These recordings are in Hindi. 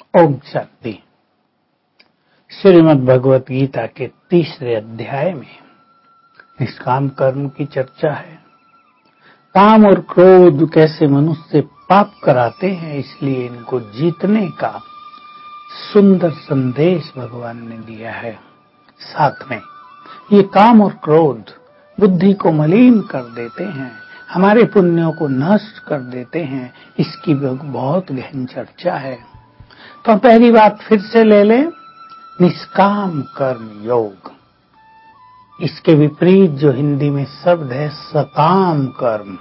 ओम शांति। श्रीमद् भगवत गीता के 3रे अध्याय में निष्काम कर्म की चर्चा है। काम और क्रोध कैसे मनुष्य से पाप कराते हैं, इसलिए इनको जीतने का सुंदर संदेश भगवान ने दिया है। साथ में ये काम और क्रोध बुद्धि को मलिन कर देते हैं, हमारे पुण्यों को नष्ट कर देते हैं। इसकी बहुत गहन चर्चा है। तो पहली बात फिर से ले लें, निष्काम कर्म योग। इसके विपरीत जो हिंदी में शब्द है सकाम कर्म।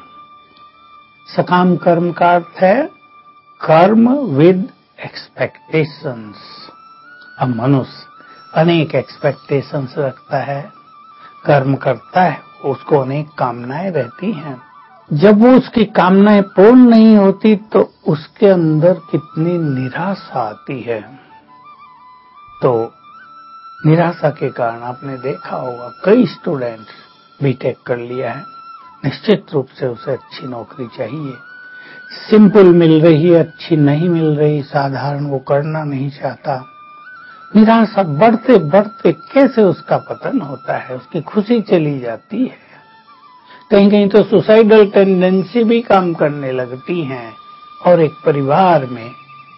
सकाम कर्म का अर्थ है कर्म विद एक्सपेक्टेशंस। अब मनुष्य अनेक एक्सपेक्टेशंस रखता है, कर्म करता है, उसको अनेक कामनाएं रहती हैं। जब वो उसकी कामनाएं पूर्ण नहीं होती तो उसके अंदर कितनी निराशा आती है। तो निराशा के कारण आपने देखा होगा कई स्टूडेंट्स बीटेक कर लिया है, निश्चित रूप से उसे अच्छी नौकरी चाहिए, सिंपल मिल रही है, अच्छी नहीं मिल रही, साधारण वो करना नहीं चाहता। निराशा बढ़ते बढ़ते कैसे उसका पतन होता है, उसकी खुशी चली जाती है। कहीं कहीं तो सुसाइडल टेंडेंसी भी काम करने लगती हैं। और एक परिवार में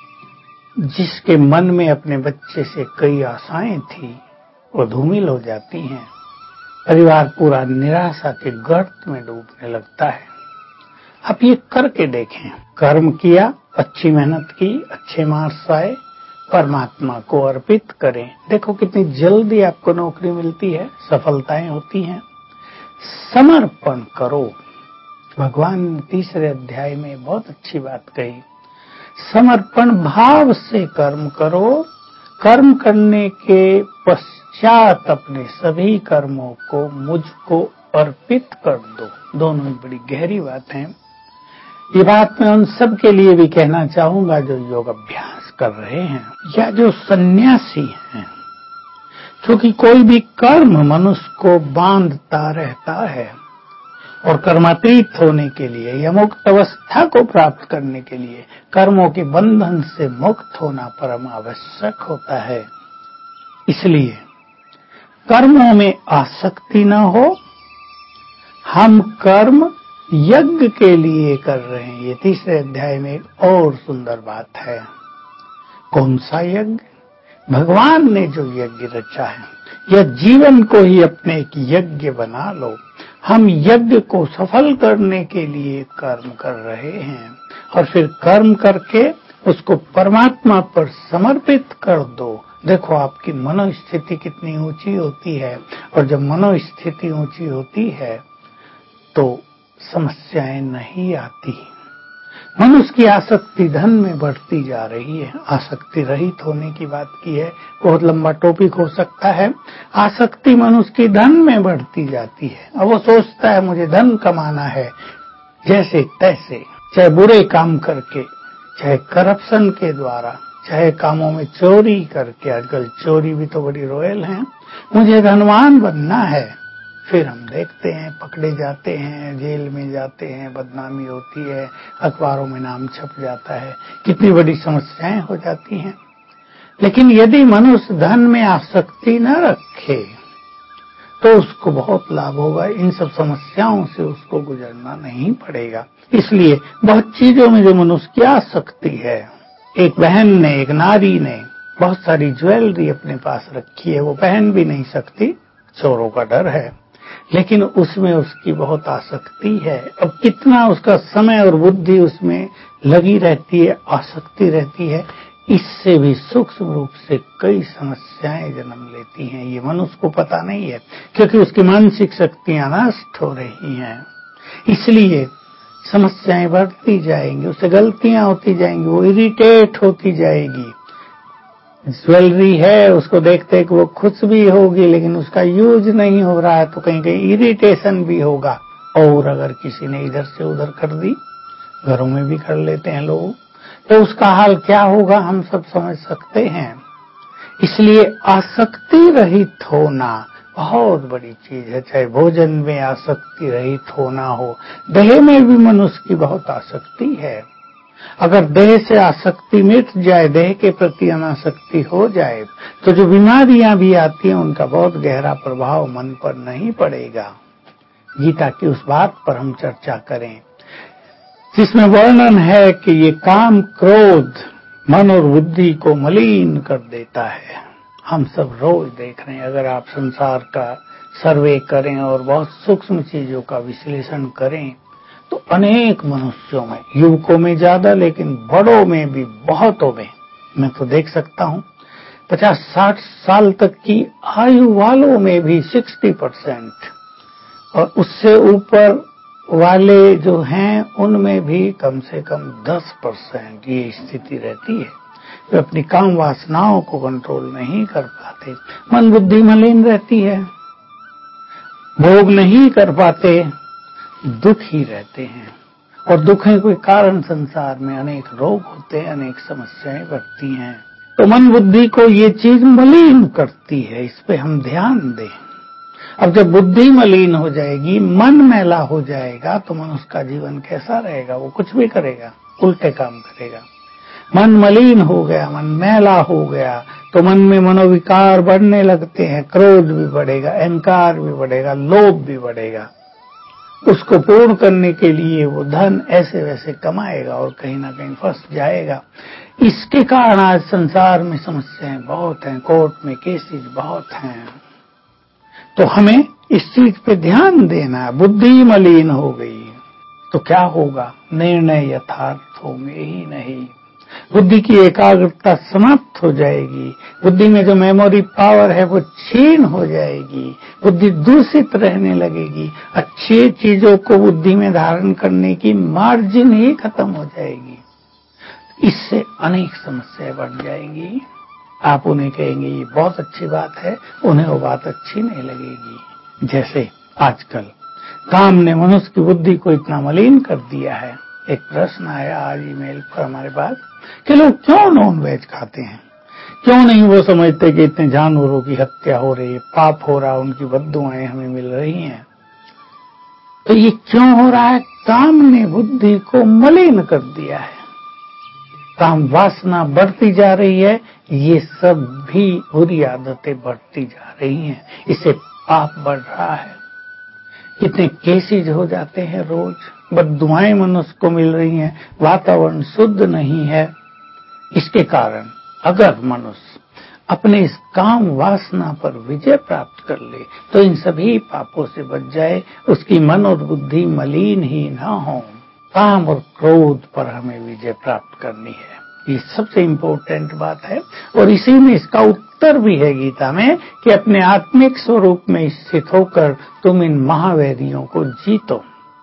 जिसके मन में अपने बच्चे से कई आशाएं थी, वो धूमिल हो जाती हैं। परिवार पूरा निराशा के गर्त में डूबने लगता है। आप ये करके देखें, कर्म किया, अच्छी मेहनत की, अच्छे मार्क्स आए, परमात्मा को अर्पित करें, देखो कितनी जल्दी आपको नौकरी मिलती है, सफलताएं होती हैं। समर्पण करो। भगवान ने 3रे अध्याय में बहुत अच्छी बात कही, समर्पण भाव से कर्म करो। कर्म करने के पश्चात अपने सभी कर्मों को मुझको अर्पित कर दो। दोनों ही बड़ी गहरी बात है। ये बात मैं उन सब के लिए भी कहना चाहूंगा जो योग अभ्यास कर रहे हैं या जो सन्यासी हैं, क्योंकि कोई भी कर्म मनुष्य को बांधता रहता है और कर्मातीत होने के लिए या मुक्त अवस्था को प्राप्त करने के लिए कर्मों के बंधन से मुक्त होना परम आवश्यक होता है। इसलिए कर्मों में आसक्ति न हो। हम कर्म यज्ञ के लिए कर रहे हैं। ये 3रे अध्याय में एक और सुंदर बात है। कौन सा यज्ञ? भगवान ने जो यज्ञ रचा है, यह जीवन को ही अपने एक यज्ञ बना लो। हम यज्ञ को सफल करने के लिए कर्म कर रहे हैं और फिर कर्म करके उसको परमात्मा पर समर्पित कर दो। देखो आपकी मनोस्थिति कितनी ऊंची होती है, और जब मनोस्थिति ऊंची होती है तो समस्याएं नहीं आती। मनुष्य की आसक्ति धन में बढ़ती जा रही है। आसक्ति रहित होने की बात की है, बहुत लंबा टॉपिक हो सकता है। आसक्ति मनुष्य की धन में बढ़ती जाती है। अब वो सोचता है मुझे धन कमाना है जैसे तैसे, चाहे बुरे काम करके, चाहे करप्शन के द्वारा, चाहे कामों में चोरी करके। आजकल चोरी भी तो बड़ी रॉयल है। मुझे धनवान बनना है। फिर हम देखते हैं पकड़े जाते हैं, जेल में जाते हैं, बदनामी होती है, अखबारों में नाम छप जाता है, कितनी बड़ी समस्याएं हो जाती हैं। लेकिन यदि मनुष्य धन में आसक्ति न रखे तो उसको बहुत लाभ होगा। इन सब समस्याओं से उसको गुजरना नहीं पड़ेगा। इसलिए बहुत चीजों में जो मनुष्य की आसक्ति है, एक बहन ने, एक नारी ने बहुत सारी ज्वेलरी अपने पास रखी है, वो पहन भी नहीं सकती, चोरों का डर है, लेकिन उसमें उसकी बहुत आसक्ति है। अब कितना उसका समय और बुद्धि उसमें लगी रहती है, आसक्ति रहती है, इससे भी सूक्ष्म रूप से कई समस्याएं जन्म लेती हैं। ये मनुष्य को पता नहीं है, क्योंकि उसकी मानसिक शक्तियां नष्ट हो रही हैं। इसलिए समस्याएं बढ़ती जाएंगी, उससे गलतियां होती जाएंगी, वो इरिटेट होती जाएगी। ज्वेलरी है, उसको देखते हैं कि वो खुश भी होगी, लेकिन उसका यूज नहीं हो रहा है तो कहीं कहीं इरिटेशन भी होगा। और अगर किसी ने इधर से उधर कर दी, घरों में भी कर लेते हैं लोग, तो उसका हाल क्या होगा हम सब समझ सकते हैं। इसलिए आसक्ति रहित होना बहुत बड़ी चीज है। चाहे भोजन में आसक्ति रहित होना हो, देह में भी मनुष्य की बहुत आसक्ति है। अगर देह से आसक्ति मिट जाए, देह के प्रति अनासक्ति हो जाए, तो जो बीमारियां भी आती हैं उनका बहुत गहरा प्रभाव मन पर नहीं पड़ेगा। गीता की उस बात पर हम चर्चा करें जिसमें वर्णन है कि ये काम क्रोध मन और बुद्धि को मलिन कर देता है। हम सब रोज देख रहे हैं, अगर आप संसार का सर्वे करें और बहुत सूक्ष्म चीजों का विश्लेषण करें तो अनेक मनुष्यों में, युवकों में ज्यादा लेकिन बड़ों में भी बहुतों में, मैं तो देख सकता हूं 50-60 साल तक की आयु वालों में भी 60% और उससे ऊपर वाले जो हैं उनमें भी कम से कम 10% ये स्थिति रहती है। वे अपनी काम वासनाओं को कंट्रोल नहीं कर पाते, मन बुद्धि मलिन रहती है, भोग नहीं कर पाते, दुखी रहते हैं। और दुख के कारण संसार में अनेक रोग होते हैं, अनेक समस्याएं बढ़ती हैं। तो मन बुद्धि को ये चीज मलिन करती है, इस पे हम ध्यान दें। अब जब बुद्धि मलिन हो जाएगी, मन मैला हो जाएगा, तो मनुष्य का जीवन कैसा रहेगा? वो कुछ भी करेगा, उल्टे काम करेगा। मन मलिन हो गया, मन मैला हो गया, तो मन में मनोविकार बढ़ने लगते हैं, क्रोध भी बढ़ेगा, अहंकार भी बढ़ेगा, लोभ भी बढ़ेगा। उसको पूर्ण करने के लिए वो धन ऐसे वैसे कमाएगा और कहीं ना कहीं फंस जाएगा। इसके कारण आज संसार में समस्याएं बहुत हैं, कोर्ट में केसेस बहुत हैं। तो हमें इस चीज पे ध्यान देना है। बुद्धि मलिन हो गई तो क्या होगा? निर्णय यथार्थ होंगे ही नहीं, बुद्धि की एकाग्रता समाप्त हो जाएगी, बुद्धि में जो मेमोरी पावर है वो क्षीण हो जाएगी, बुद्धि दूषित रहने लगेगी, अच्छी चीजों को बुद्धि में धारण करने की मार्जिन ही खत्म हो जाएगी। इससे अनेक समस्याएं बढ़ जाएंगी। आप उन्हें कहेंगे ये बहुत अच्छी बात है, उन्हें वो बात अच्छी नहीं लगेगी। जैसे आजकल काम ने मनुष्य की बुद्धि को इतना मलिन कर दिया है। एक प्रश्न आया आज ईमेल पर हमारे पास कि लोग क्यों नॉन वेज खाते हैं, क्यों नहीं वो समझते कि इतने जानवरों की हत्या हो रही है, पाप हो रहा है, उनकी बद्दुआएं हमें मिल रही हैं। तो ये क्यों हो रहा है? काम ने बुद्धि को मलिन कर दिया है, काम वासना बढ़ती जा रही है, ये सब भी बुरी आदतें बढ़ती जा रही हैं, इससे पाप बढ़ रहा है। कितने केसेज हो जाते हैं रोज, बद्दुआएं मनुष्य को मिल रही हैं, वातावरण शुद्ध नहीं है। इसके कारण अगर मनुष्य अपने इस काम वासना पर विजय प्राप्त कर ले तो इन सभी पापों से बच जाए, उसकी मन और बुद्धि मलिन ही ना हो। काम और क्रोध पर हमें विजय प्राप्त करनी है, ये सबसे इम्पोर्टेंट बात है। और इसी में इसका उत्तर भी है गीता में कि अपने आत्मिक स्वरूप में स्थित होकर तुम इन महावैरियों को जीतो।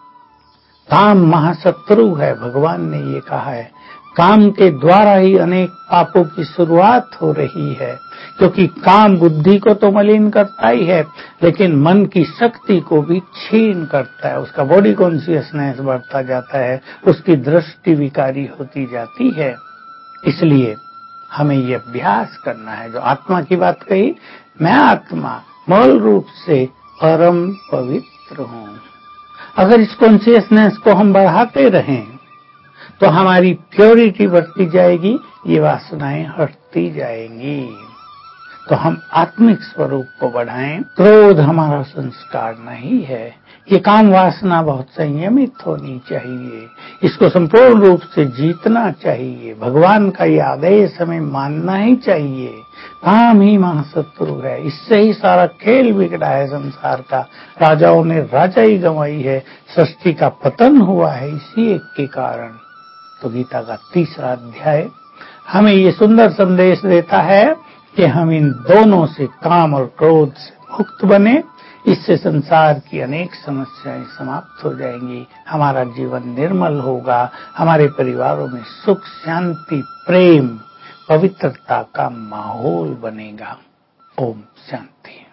काम महाशत्रु है, भगवान ने ये कहा है। काम के द्वारा ही अनेक पापों की शुरुआत हो रही है, क्योंकि काम बुद्धि को तो मलिन करता ही है, लेकिन मन की शक्ति को भी क्षीण करता है। उसका बॉडी कॉन्शियसनेस बढ़ता जाता है, उसकी दृष्टि विकारी होती जाती है। इसलिए हमें ये अभ्यास करना है, जो आत्मा की बात कही, मैं आत्मा मूल रूप से परम पवित्र हूं। अगर इस कॉन्शियसनेस को हम बढ़ाते रहें तो हमारी प्योरिटी बढ़ती जाएगी, ये वासनाएं हटती जाएंगी। तो हम आत्मिक स्वरूप को बढ़ाएं। क्रोध हमारा संस्कार नहीं है, ये काम वासना बहुत संयमित होनी चाहिए, इसको संपूर्ण रूप से जीतना चाहिए। भगवान का ये आदेश हमें मानना ही चाहिए। काम ही महाशत्रु है, इससे ही सारा खेल बिगड़ा है संसार का। राजाओं ने राजाई गंवाई है, सृष्टि का पतन हुआ है इसी एक के कारण। तो गीता का 3रा अध्याय हमें ये सुंदर संदेश देता है कि हम इन दोनों से, काम और क्रोध से मुक्त बने। इससे संसार की अनेक समस्याएं समाप्त हो जाएंगी, हमारा जीवन निर्मल होगा, हमारे परिवारों में सुख शांति प्रेम पवित्रता का माहौल बनेगा। ओम शांति।